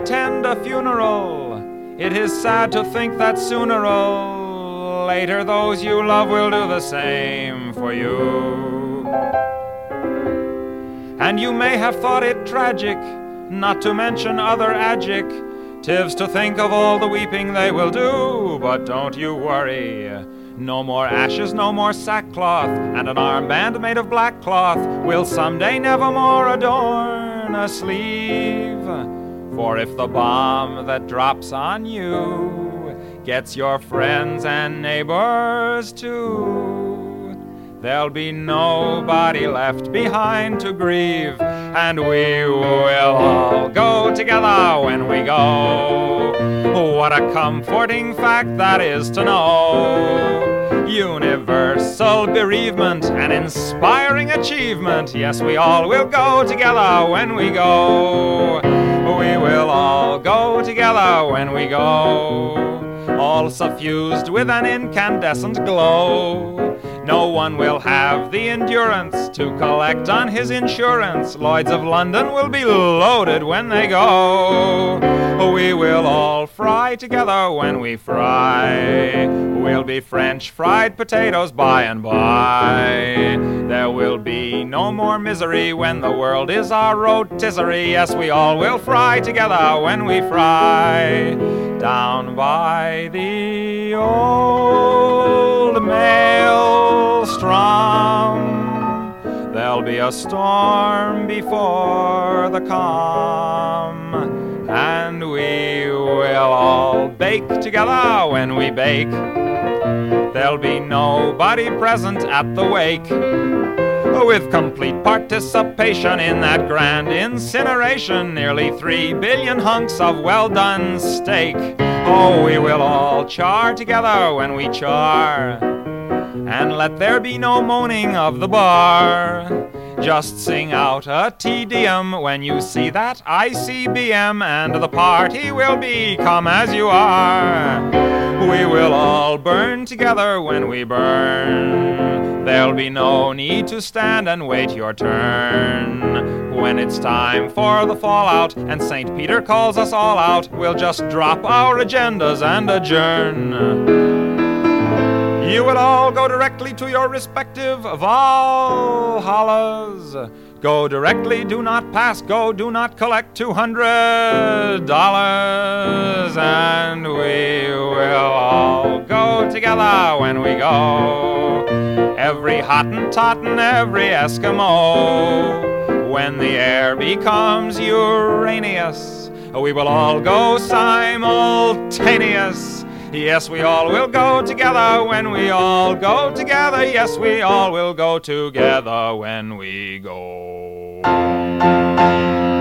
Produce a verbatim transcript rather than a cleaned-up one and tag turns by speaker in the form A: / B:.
A: attend a funeral. It is sad to think that sooner or later those you love will do the same for you. And you may have thought it tragic, not to mention other adjectives, to think of all the weeping they will do. But don't you worry, no more ashes, no more sackcloth, and an armband made of black cloth will someday nevermore adorn a sleeve. For if the bomb that drops on you gets your friends and neighbors too, there'll be nobody left behind to grieve, and we will all go together when we go. What a comforting fact that is to know. Universal bereavement, an inspiring achievement. Yes, we all will go together when we go. We will all go together when we go, all suffused with an incandescent glow. No one will have the endurance to collect on his insurance. Lloyd's of London will be loaded when they go. We will all fry together when we fry. We'll be French fried potatoes by and by. There will be no more misery when the world is our rotisserie. Yes, we all will fry together when we fry. Down by the old maelstrom, there'll be a storm before the calm, and we will all bake together when we bake. There'll be nobody present at the wake, with complete participation in that grand incineration. Nearly three billion hunks of well-done steak. Oh, we will all char together when we char, and let there be no moaning of the bar. Just sing out a Te Deum when you see that I C B M, and the party will be come as you are. We will all burn together when we burn. There'll be no need to stand and wait your turn. When it's time for the fallout and Saint Peter calls us all out, we'll just drop our agendas and adjourn. You will all go directly to your respective Valhallas. Go directly, do not pass, go, do not collect two hundred dollars, and we will all go together when we go. Every Hottentot and every Eskimo. When the air becomes Uranus, we will all go simultaneous. Yes, we all will go together when we all go together. Yes, we all will go together when we go.